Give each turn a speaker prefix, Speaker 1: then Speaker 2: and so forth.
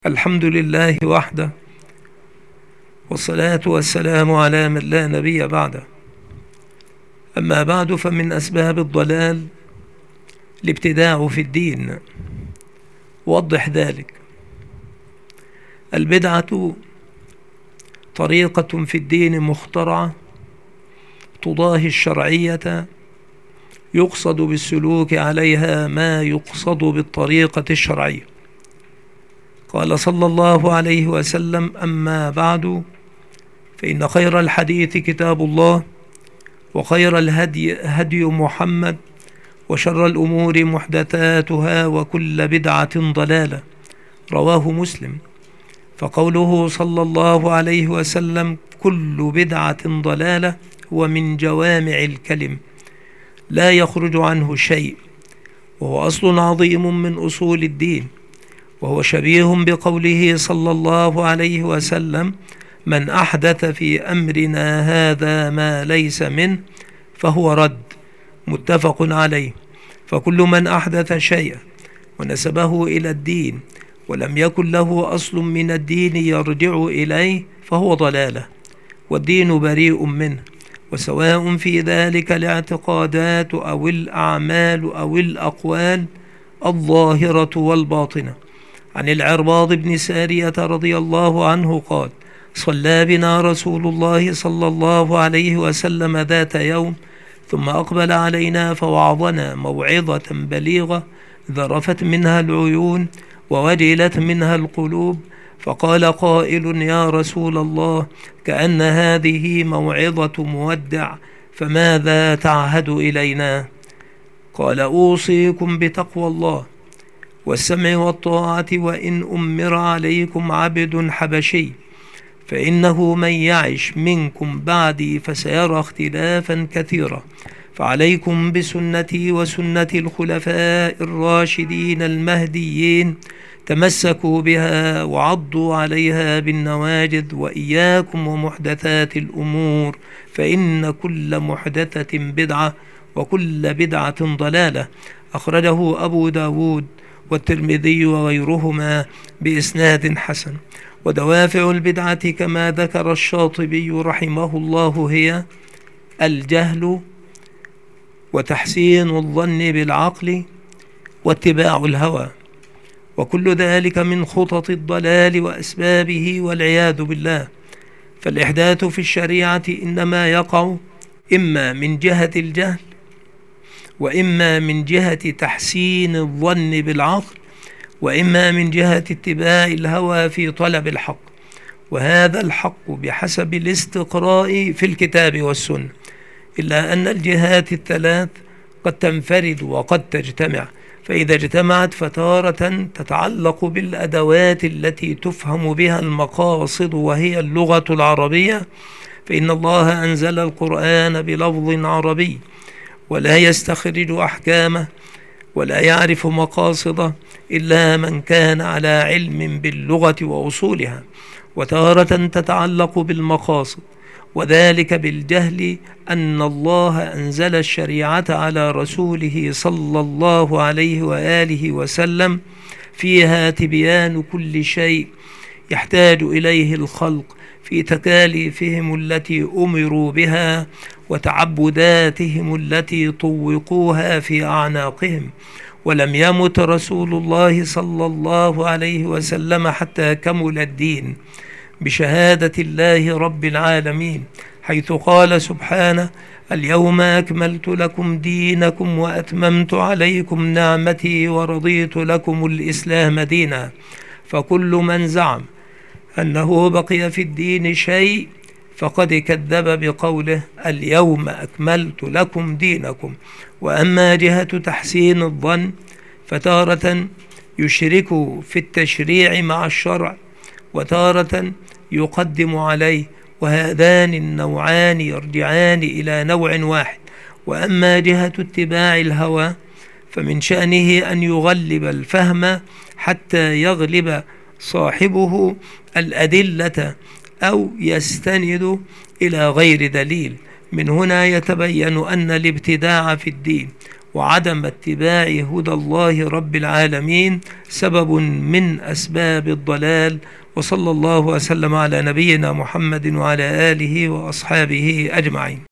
Speaker 1: الحمد لله وحده، والصلاة والسلام على من لا نبي بعده. أما بعد، فمن أسباب الضلال الابتداع في الدين. وضح ذلك. البدعة طريقة في الدين مخترعة تضاهي الشرعية، يقصد بالسلوك عليها ما يقصد بالطريقة الشرعية. قال صلى الله عليه وسلم: أما بعد، فإن خير الحديث كتاب الله، وخير الهدي هدي محمد، وشر الأمور محدثاتها، وكل بدعة ضلالة. رواه مسلم. فقوله صلى الله عليه وسلم: كل بدعة ضلالة، هو من جوامع الكلم، لا يخرج عنه شيء، وهو أصل عظيم من أصول الدين، وهو شبيه بقوله صلى الله عليه وسلم: من أحدث في أمرنا هذا ما ليس منه فهو رد. متفق عليه. فكل من أحدث شيئا ونسبه إلى الدين ولم يكن له أصل من الدين يرجع إليه فهو ضلالة، والدين بريء منه، وسواء في ذلك الاعتقادات أو الأعمال أو الأقوال الظاهرة والباطنة. عن العرباض بن سارية رضي الله عنه قال: صلى بنا رسول الله صلى الله عليه وسلم ذات يوم، ثم أقبل علينا فوعظنا موعظة بليغة، ذرفت منها العيون ووجلت منها القلوب. فقال قائل: يا رسول الله، كأن هذه موعظة مودع، فماذا تعهد إلينا؟ قال: أوصيكم بتقوى الله والسمع والطاعة، وإن أمر عليكم عبد حبشي، فإنه من يعش منكم بعدي فسيرى اختلافا كثيرا، فعليكم بسنتي وسنة الخلفاء الراشدين المهديين، تمسكوا بها وعضوا عليها بالنواجذ، وإياكم ومحدثات الأمور، فإن كل محدثة بدعة، وكل بدعة ضلالة. أخرجه أبو داود والترمذي وغيرهما بإسناد حسن. ودوافع البدعة كما ذكر الشاطبي رحمه الله هي الجهل، وتحسين الظن بالعقل، واتباع الهوى، وكل ذلك من خطط الضلال وأسبابه، والعياذ بالله. فالإحداث في الشريعة إنما يقع إما من جهة الجهل، وإما من جهة تحسين الظن بالعقل، وإما من جهة اتباع الهوى في طلب الحق، وهذا الحق بحسب الاستقراء في الكتاب والسنة، إلا أن الجهات الثلاث قد تنفرد وقد تجتمع. فإذا اجتمعت فتارة تتعلق بالأدوات التي تفهم بها المقاصد، وهي اللغة العربية، فإن الله أنزل القرآن بلفظ عربي، ولا يستخرج أحكامه ولا يعرف مقاصده إلا من كان على علم باللغة وأصولها. وتارة تتعلق بالمقاصد، وذلك بالجهل، أن الله أنزل الشريعة على رسوله صلى الله عليه وآله وسلم، فيها تبيان كل شيء يحتاج إليه الخلق في تكاليفهم التي أمروا بها، وتعبداتهم التي طوقوها في أعناقهم. ولم يمت رسول الله صلى الله عليه وسلم حتى كمل الدين بشهادة الله رب العالمين، حيث قال سبحانه: اليوم أكملت لكم دينكم وأتممت عليكم نعمتي ورضيت لكم الإسلام دينا. فكل من زعم أنه بقي في الدين شيء فقد كذب بقوله: اليوم أكملت لكم دينكم. وأما جهة تحسين الظن، فتارة يشرك في التشريع مع الشرع، وتارة يقدم عليه، وهذان النوعان يرجعان إلى نوع واحد. وأما جهة اتباع الهوى، فمن شأنه أن يغلب الفهم حتى يغلب صاحبه الأدلة، أو يستند إلى غير دليل. من هنا يتبين أن الابتداع في الدين وعدم اتباع هدى الله رب العالمين سبب من أسباب الضلال. وصلى الله وسلم على نبينا محمد وعلى آله وأصحابه أجمعين.